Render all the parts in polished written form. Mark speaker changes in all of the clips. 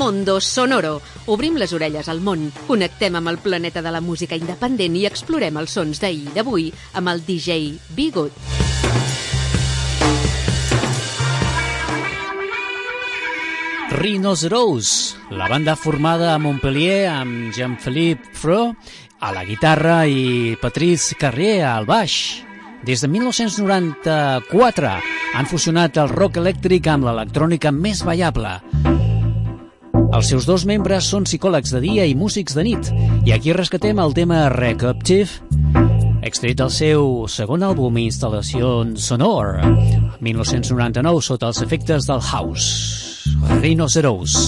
Speaker 1: Mondo Sonoro. Obrim les orelles al món, connectem amb el planeta de la música independent i explorem els sons d'ahir i d'avui amb el DJ Bigot.
Speaker 2: Rhinoceros, la banda formada a Montpellier amb Jean-Philippe Fro a la guitarra i Patrice Carrier al baix. Des de 1994 han fusionat el rock elèctric amb l'electrònica més ballable. Els seus dos membres són psicòlegs de dia i músics de nit, i aquí rescatem el tema Recaptive, extret del seu segon àlbum Installación Sonore, 1999, sota els efectes del house. Rhinoceros.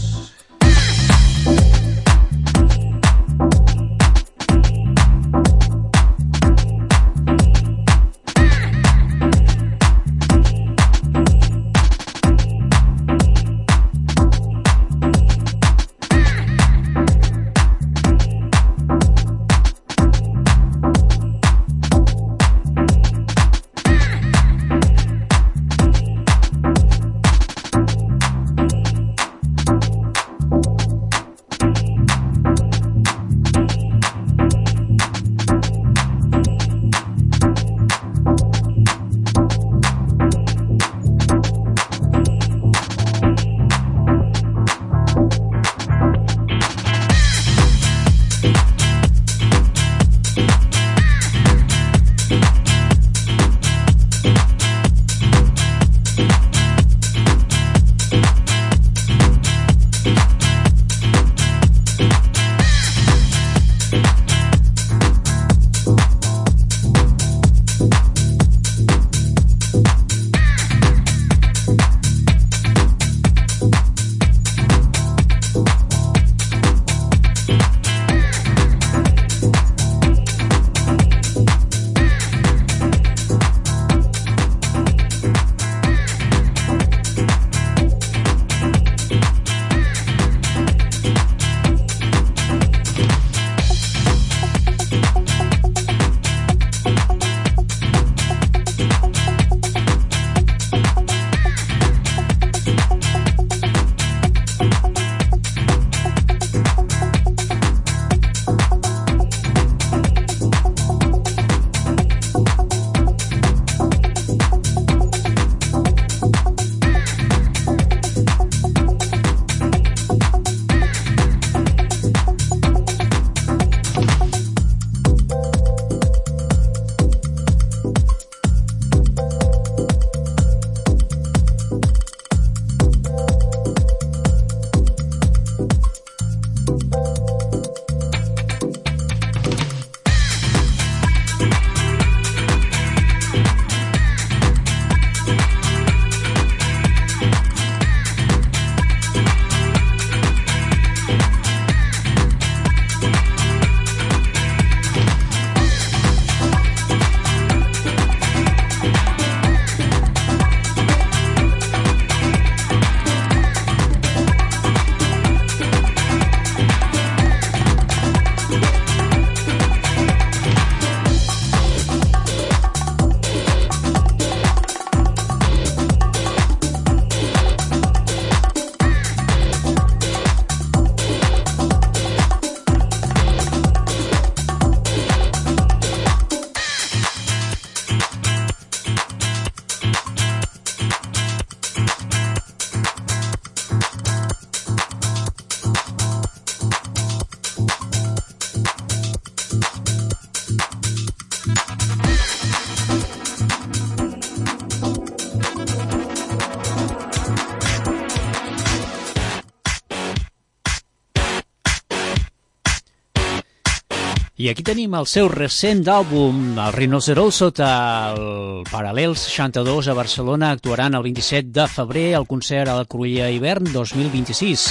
Speaker 2: I aquí tenim el seu recent àlbum, el Rhinoceros, sota el Paral·lel 62 a Barcelona. Actuaran el 27 de febrer al concert a la Cruïlla Hivern 2026.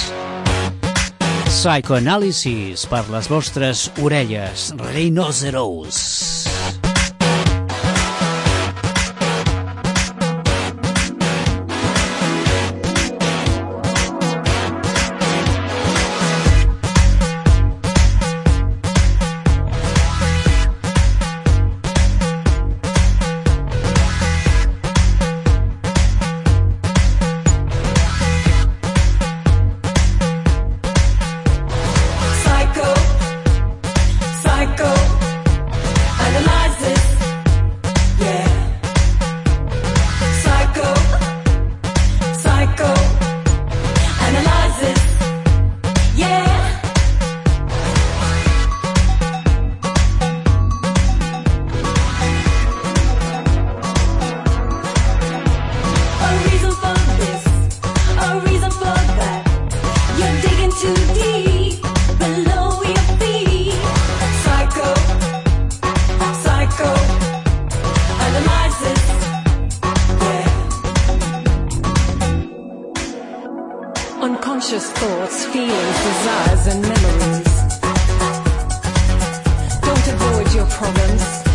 Speaker 2: Psychoanalysis per les vostres orelles. Rhinoceros.
Speaker 3: Subconscious thoughts, feelings, desires and memories. Don't avoid your problems.